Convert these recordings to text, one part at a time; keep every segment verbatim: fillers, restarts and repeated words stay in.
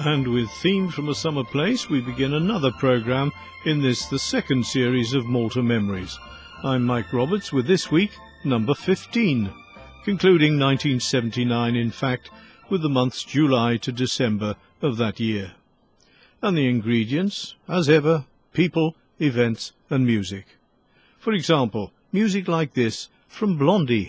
And with Theme from a Summer Place, we begin another programme in this, the second series of Malta Memories. I'm Mike Roberts with this week, number fifteen, concluding nineteen seventy-nine, in fact, with the months July to December of that year. And the ingredients, as ever, people, events and music. For example, music like this from Blondie.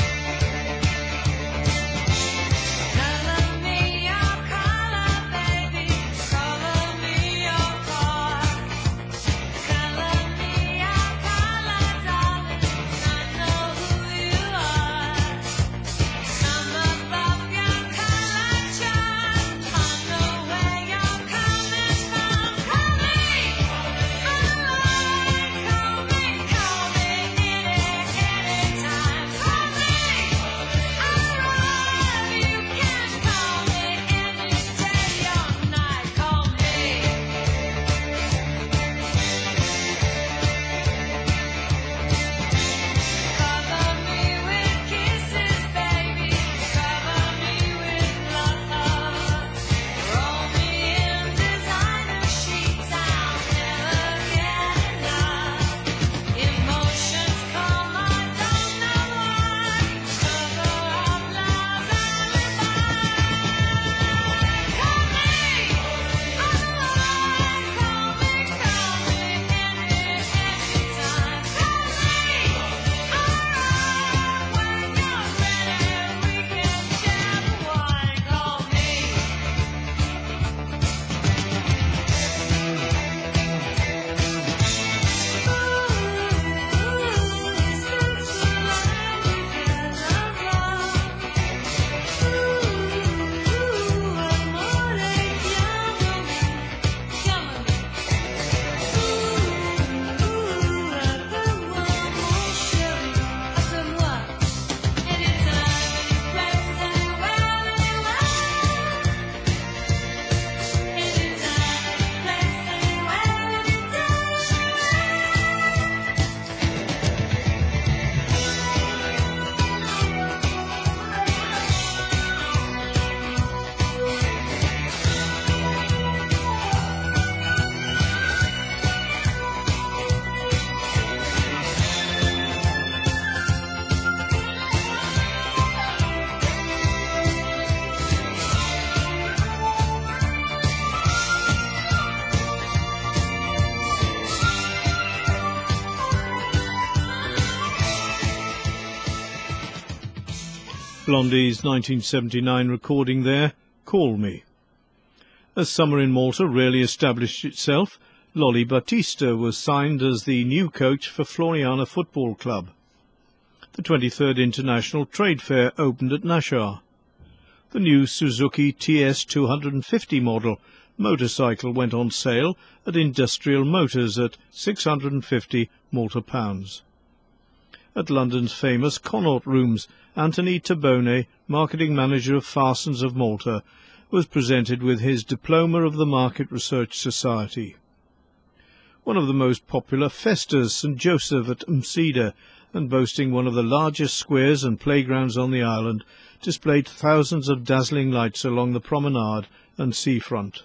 Blondie's nineteen seventy-nine recording there, Call Me. As summer in Malta really established itself, Lolly Battista was signed as the new coach for Floriana Football Club. The twenty-third International Trade Fair opened at Nashar. The new Suzuki T S two fifty model motorcycle went on sale at Industrial Motors at six hundred fifty Malta pounds. At London's famous Connaught Rooms, Anthony Tabone, marketing manager of Farsons of Malta, was presented with his Diploma of the Market Research Society. One of the most popular festas, St Joseph at Msida, and boasting one of the largest squares and playgrounds on the island, displayed thousands of dazzling lights along the promenade and seafront.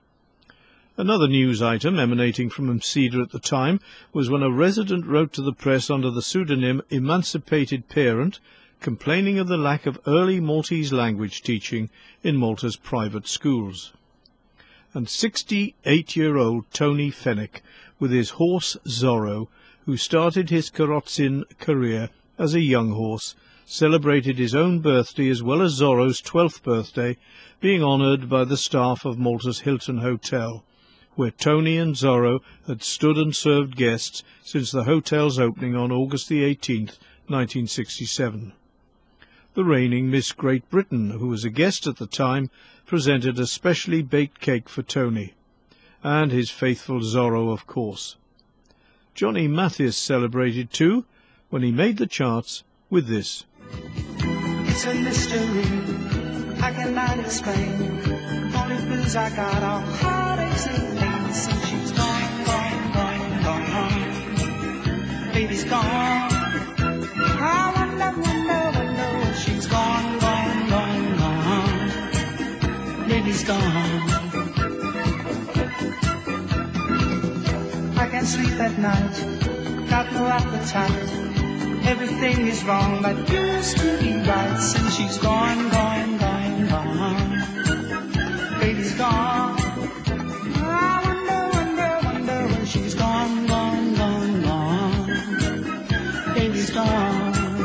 Another news item emanating from Msida at the time was when a resident wrote to the press under the pseudonym Emancipated Parent, complaining of the lack of early Maltese language teaching in Malta's private schools. And sixty-eight-year-old Tony Fenwick, with his horse Zorro, who started his Karotzin career as a young horse, celebrated his own birthday as well as Zorro's twelfth birthday, being honoured by the staff of Malta's Hilton Hotel, where Tony and Zorro had stood and served guests since the hotel's opening on August the eighteenth, nineteen sixty-seven. The reigning Miss Great Britain, who was a guest at the time, presented a specially baked cake for Tony, and his faithful Zorro, of course. Johnny Mathis celebrated too, when he made the charts with this. It's a mystery I cannot explain. Only blues I got are heartaches and pains. Since she's gone, gone, gone, gone. Baby's gone. I wonder, wonder, wonder. She's gone, gone, gone, gone. Baby's gone. can sleep at night, got no appetite. Everything is wrong that used to be right. Since she's gone, gone, gone, gone. Baby's gone. I wonder, wonder, wonder when she's gone, gone, gone, gone. Baby's gone.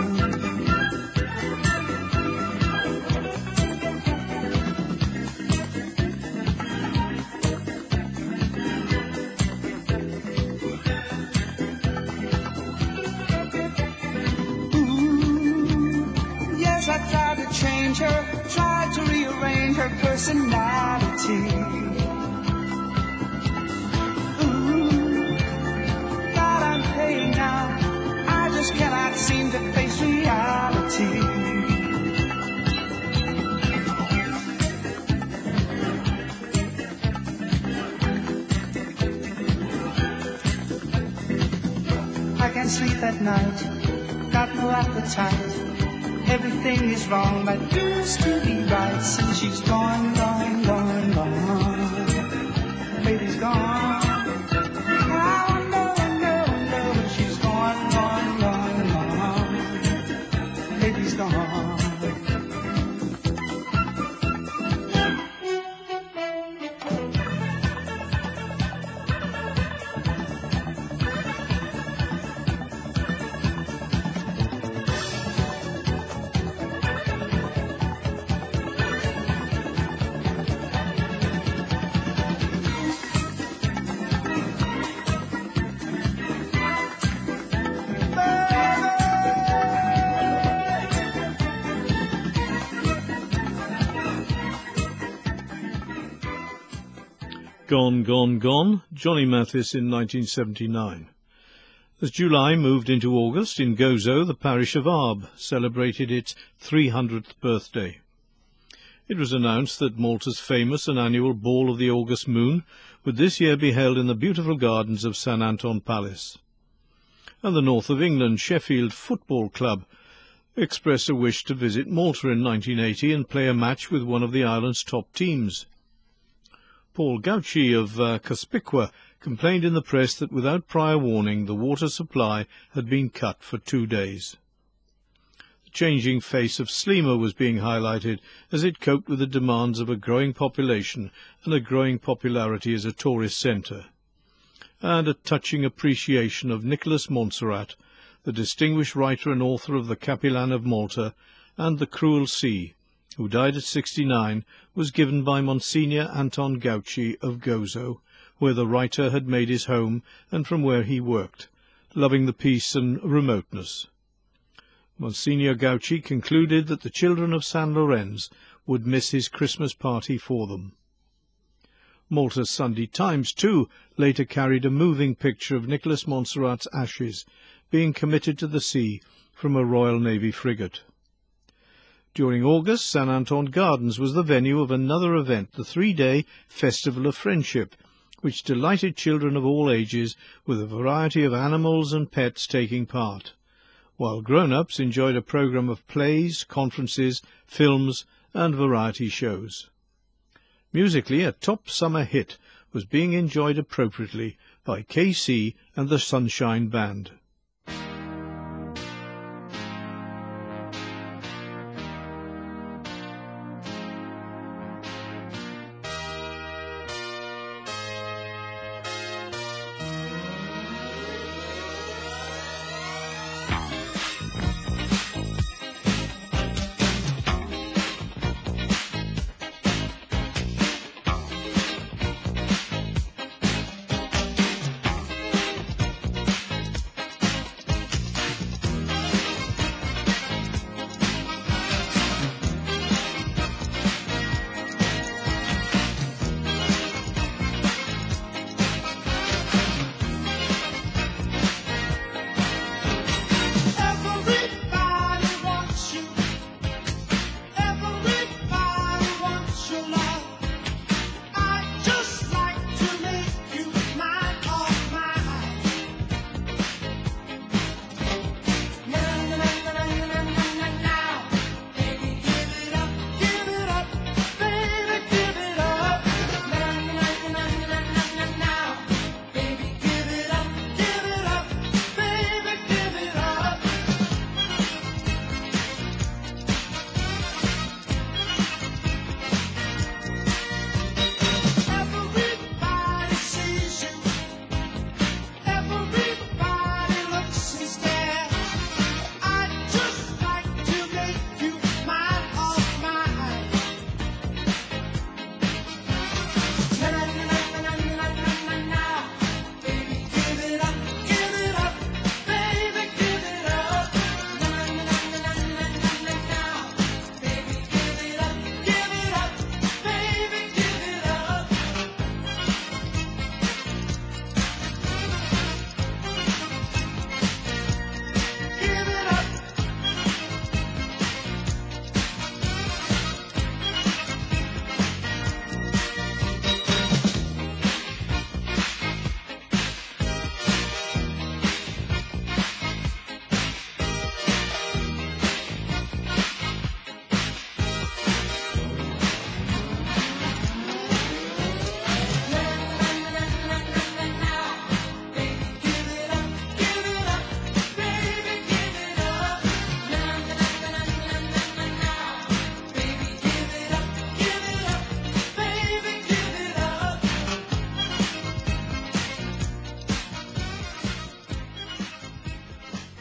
Change her, tried to rearrange her personality. Ooh, God, I'm paying now. I just cannot seem to face reality. I can't sleep at night, got no appetite. Everything is wrong that used to be right. Since she's gone, gone, gone, gone. Baby's gone. I wonder, wonder, wonder when she's gone, gone, gone, gone. Baby's gone. Gone, Gone, Gone, Johnny Mathis in nineteen seventy-nine. As July moved into August, in Gozo, the parish of Arb celebrated its three hundredth birthday. It was announced that Malta's famous and annual Ball of the August Moon would this year be held in the beautiful gardens of St Anton Palace. And the North of England Sheffield Football Club expressed a wish to visit Malta in nineteen eighty and play a match with one of the island's top teams. Paul Gauci of uh, Cospicua complained in the press that without prior warning the water supply had been cut for two days. The changing face of Sliema was being highlighted as it coped with the demands of a growing population and a growing popularity as a tourist centre, and a touching appreciation of Nicholas Montserrat, the distinguished writer and author of The Capellan of Malta and The Cruel Sea, who died at sixty-nine, was given by Monsignor Anton Gauci of Gozo, where the writer had made his home and from where he worked, loving the peace and remoteness. Monsignor Gauci concluded that the children of San Lorenz would miss his Christmas party for them. Malta's Sunday Times, too, later carried a moving picture of Nicholas Montserrat's ashes being committed to the sea from a Royal Navy frigate. During August, St Anton Gardens was the venue of another event, the three-day Festival of Friendship, which delighted children of all ages with a variety of animals and pets taking part, while grown-ups enjoyed a programme of plays, conferences, films and variety shows. Musically, a top summer hit was being enjoyed appropriately by K C and the Sunshine Band.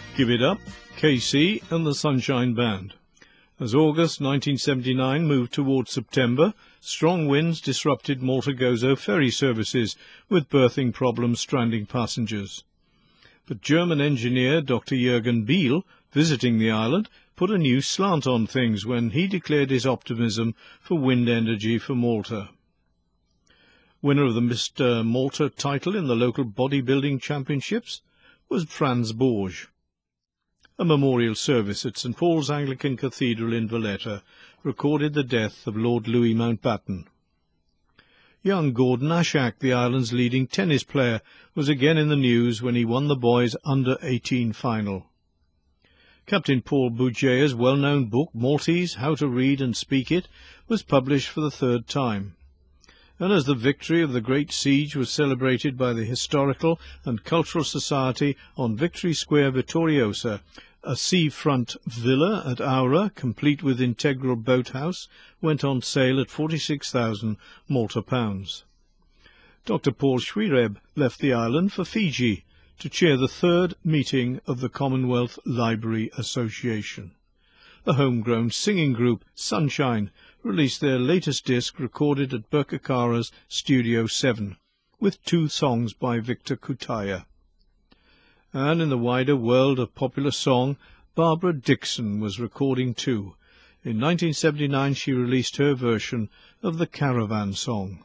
Give It Up, K C and the Sunshine Band. As August nineteen seventy-nine moved towards September, strong winds disrupted Malta Gozo ferry services, with berthing problems stranding passengers. But German engineer Doctor Jürgen Biel, visiting the island, put a new slant on things when he declared his optimism for wind energy for Malta. Winner of the Mister Malta title in the local bodybuilding championships was Franz Borg. A memorial service at St Paul's Anglican Cathedral in Valletta recorded the death of Lord Louis Mountbatten. Young Gordon Ashak, the island's leading tennis player, was again in the news when he won the boys' under eighteen final. Captain Paul Bourget's well-known book, Maltese, How to Read and Speak It, was published for the third time. And as the victory of the Great Siege was celebrated by the Historical and Cultural Society on Victory Square, Vittoriosa, a seafront villa at Aura, complete with integral boathouse, went on sale at forty-six thousand Malta pounds. Doctor Paul Schwireb left the island for Fiji to chair the third meeting of the Commonwealth Library Association. The homegrown singing group Sunshine released their latest disc recorded at Birkirkara's Studio seven, with two songs by Victor Kutaya. And in the wider world of popular song, Barbara Dickson was recording too. In nineteen seventy-nine she released her version of the Caravan Song.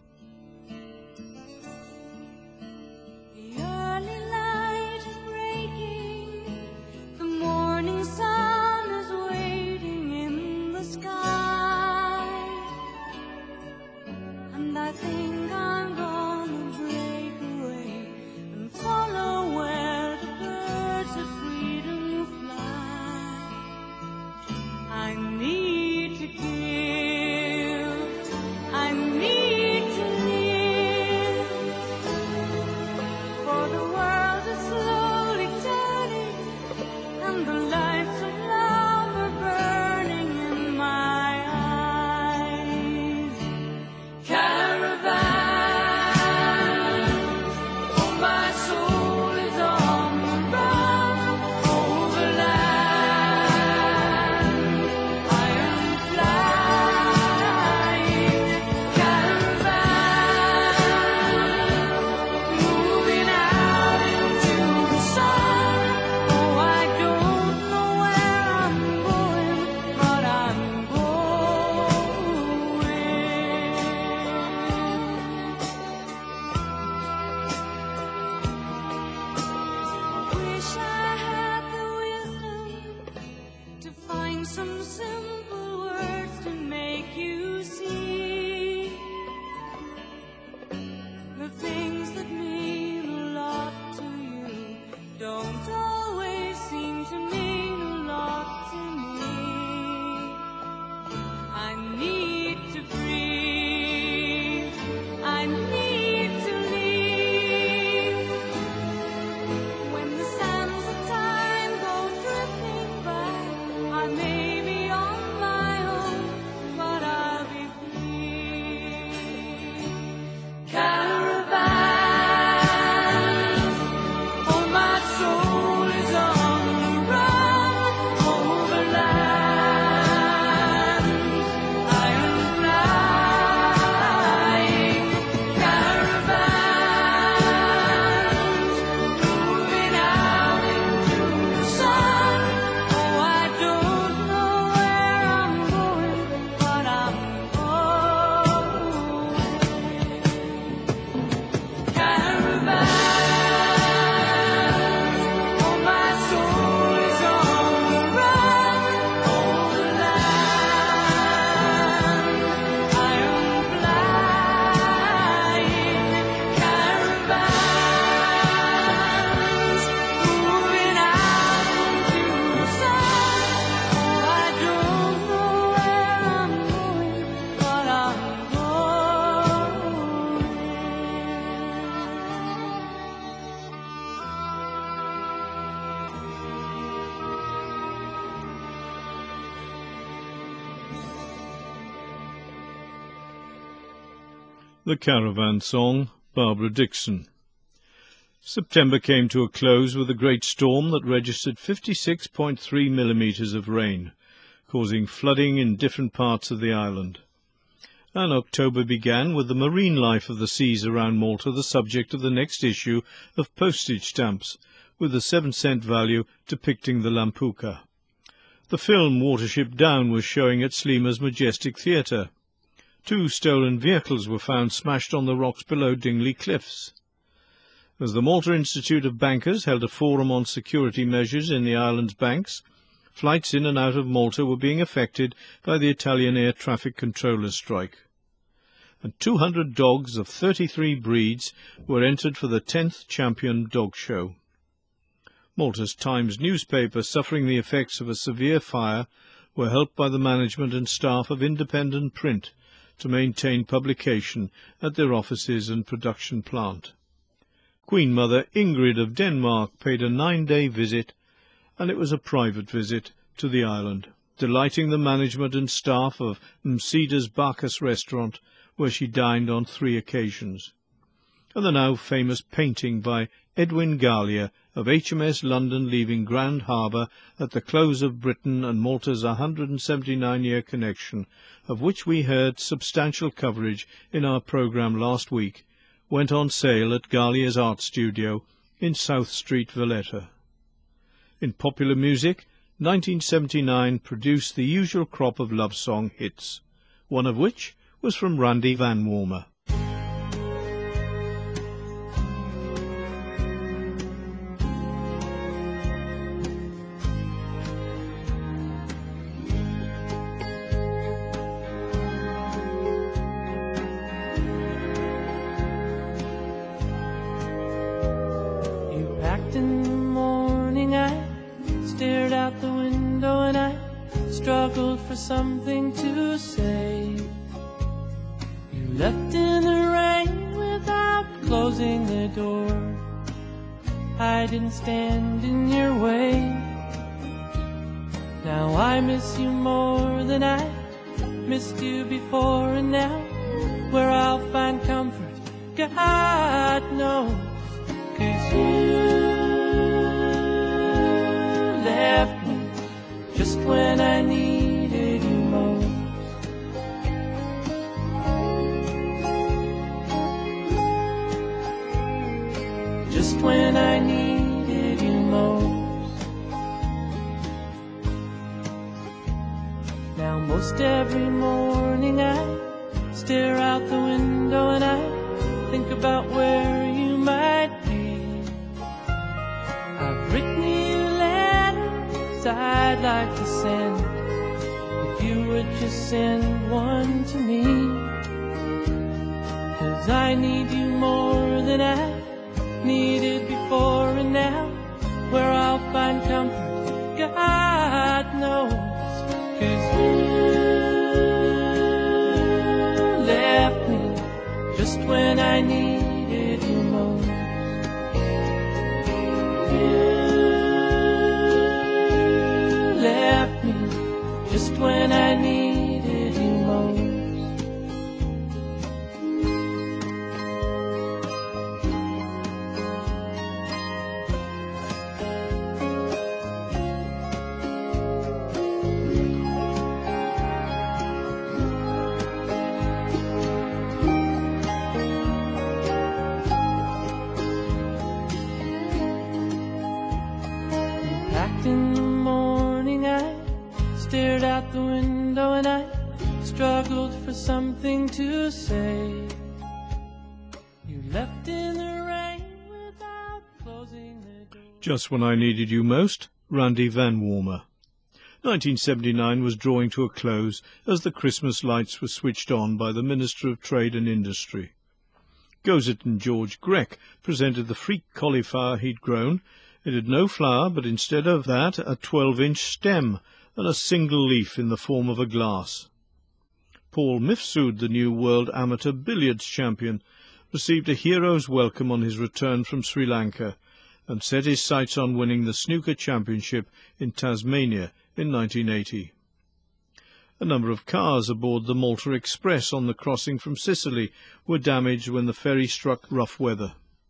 The Caravan Song, Barbara Dickson. September came to a close with a great storm that registered fifty-six point three millimetres of rain, causing flooding in different parts of the island. And October began with the marine life of the seas around Malta the subject of the next issue of postage stamps, with a seven cent value depicting the Lampuca. The film Watership Down was showing at Slima's Majestic Theatre. Two stolen vehicles were found smashed on the rocks below Dingley Cliffs. As the Malta Institute of Bankers held a forum on security measures in the island's banks, flights in and out of Malta were being affected by the Italian air traffic controllers' strike. And two hundred dogs of thirty-three breeds were entered for the tenth Champion Dog Show. Malta's Times newspaper, suffering the effects of a severe fire, were helped by the management and staff of Independent Print to maintain publication at their offices and production plant. Queen Mother Ingrid of Denmark paid a nine-day visit, and it was a private visit, to the island, delighting the management and staff of Msida's Bacchus restaurant, where she dined on three occasions. And the now famous painting by Edwin Gallia of H M S London leaving Grand Harbour at the close of Britain and Malta's one hundred seventy-nine year connection, of which we heard substantial coverage in our programme last week, went on sale at Gallia's art studio in South Street, Valletta. In popular music, nineteen seventy-nine produced the usual crop of love song hits, one of which was from Randy Van Warmer. You packed in the morning, I stared out the window and I struggled for something to say. You left in the rain without closing the door. I didn't stand in your way. Now I miss you more than I missed you before, and now where I'll find comfort, God knows. 'Cause you left me just when I needed you most. Just when I needed you most. Now most every morning I stare out the window and I think about where you might be. I've written you letters I'd like to send, if you would just send one to me. 'Cause I need you more than I needed before, and now where I'll find comfort, God knows. 'Cause you left me just when I needed you most. You left me just when I needed you most. Packed in the morning, I stared out the window and I struggled for something to say. You left in the rain without closing the door. Just when I needed you most, Randy Van Warmer. nineteen seventy-nine was drawing to a close as the Christmas lights were switched on by the Minister of Trade and Industry. Gozet and George Grech presented the freak cauliflower he'd grown. It had no flower, but instead of that a twelve-inch stem and a single leaf in the form of a glass. Paul Mifsud, the new world amateur billiards champion, received a hero's welcome on his return from Sri Lanka and set his sights on winning the snooker championship in Tasmania in nineteen eighty. A number of cars aboard the Malta Express on the crossing from Sicily were damaged when the ferry struck rough weather.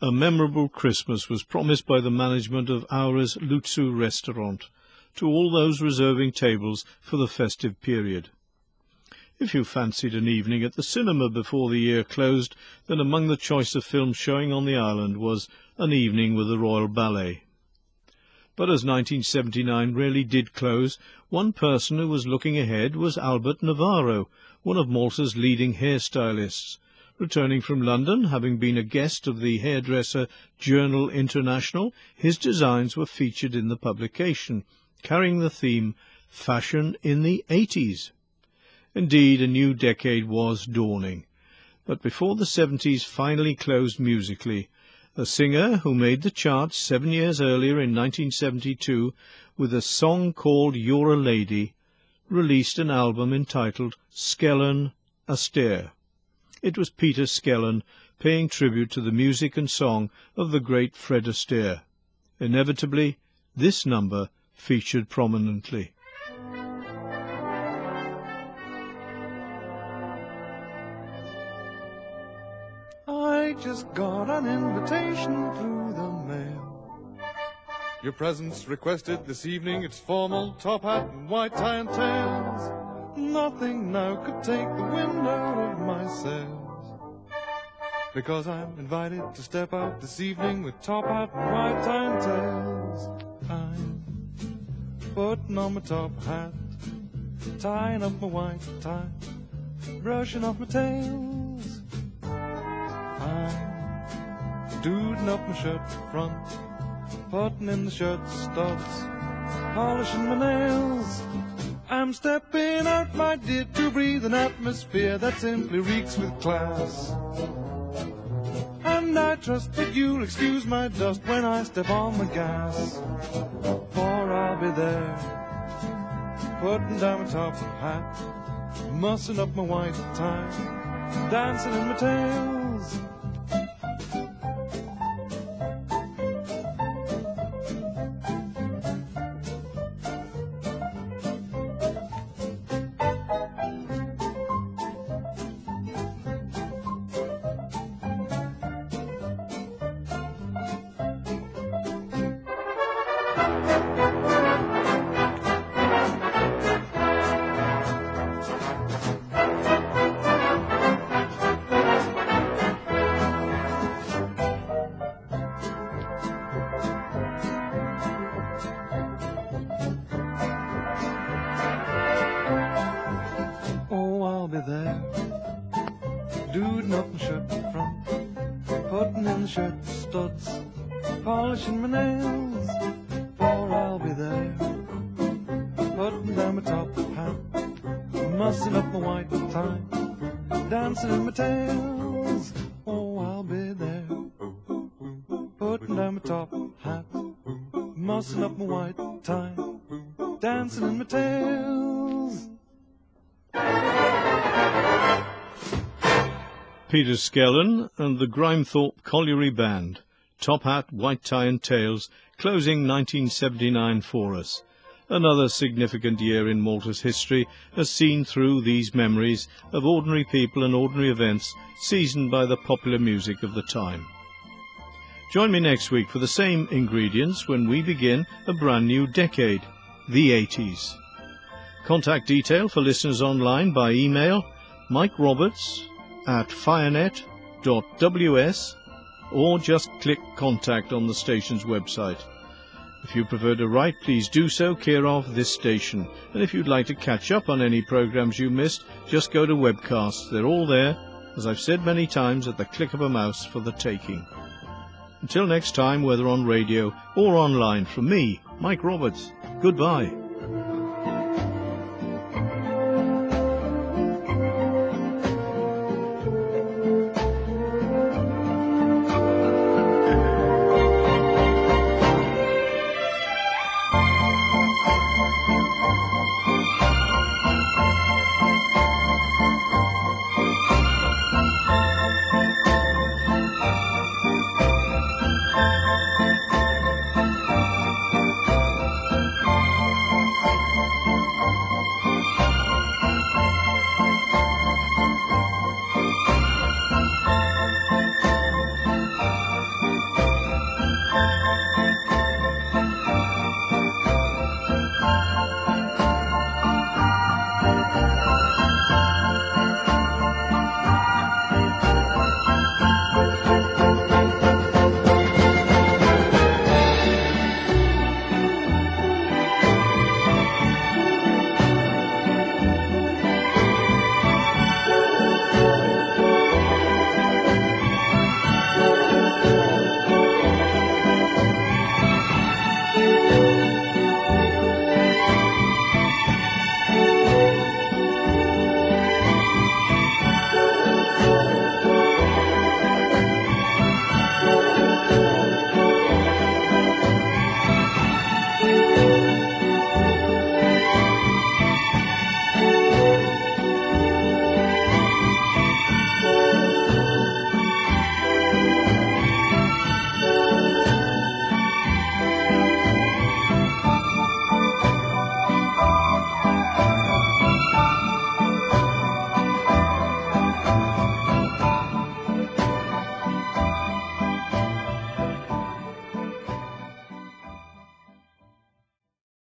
A memorable Christmas was promised by the management of Aura's Lutsu restaurant to all those reserving tables for the festive period. If you fancied an evening at the cinema before the year closed, then among the choice of films showing on the island was An Evening with the Royal Ballet. But as nineteen seventy-nine really did close, one person who was looking ahead was Albert Navarro, one of Malta's leading hairstylists. Returning from London, having been a guest of the hairdresser Journal International, his designs were featured in the publication, carrying the theme Fashion in the eighties. Indeed, a new decade was dawning. But before the seventies finally closed musically, a singer who made the charts seven years earlier in nineteen seventy-two with a song called You're a Lady, released an album entitled Skellen Astaire. It was Peter Skellen paying tribute to the music and song of the great Fred Astaire. Inevitably, this number featured prominently. I just got an invitation through the mail. Your presence requested this evening, it's formal, top hat and white tie and tails. Nothing now could take the wind out of my sails, because I'm invited to step out this evening with top hat and white tie and tails. I'm putting on my top hat, tying up my white tie, brushing off my tails. I'm duding up my shirt front, putting in the shirt studs, polishing my nails. I'm stepping out, my dear, to breathe an atmosphere that simply reeks with class. And I trust that you'll excuse my dust when I step on the gas, for I'll be there, putting down my top hat, mussing up my white tie, dancing in my tails. Duding up my shirt front, putting in the shirt studs, polishing my nails, for I'll be there, putting down my top hat, mussing up my white tie, dancing in my tails. Oh, I'll be there, putting down my top hat, mussing up my white tie, dancing in my tails. Peter Skellen and the Grimethorpe Colliery Band, Top Hat, White Tie and Tails, closing nineteen seventy-nine for us. Another significant year in Malta's history, as seen through these memories of ordinary people and ordinary events seasoned by the popular music of the time. Join me next week for the same ingredients when we begin a brand new decade, the eighties. Contact detail for listeners online by email, Mike Roberts at firenet dot w s, or just click contact on the station's website. If you prefer to write, please do so, care of this station. And if you'd like to catch up on any programs you missed, just go to webcasts. They're all there, as I've said many times, at the click of a mouse for the taking. Until next time, whether on radio or online, from me, Mike Roberts, goodbye.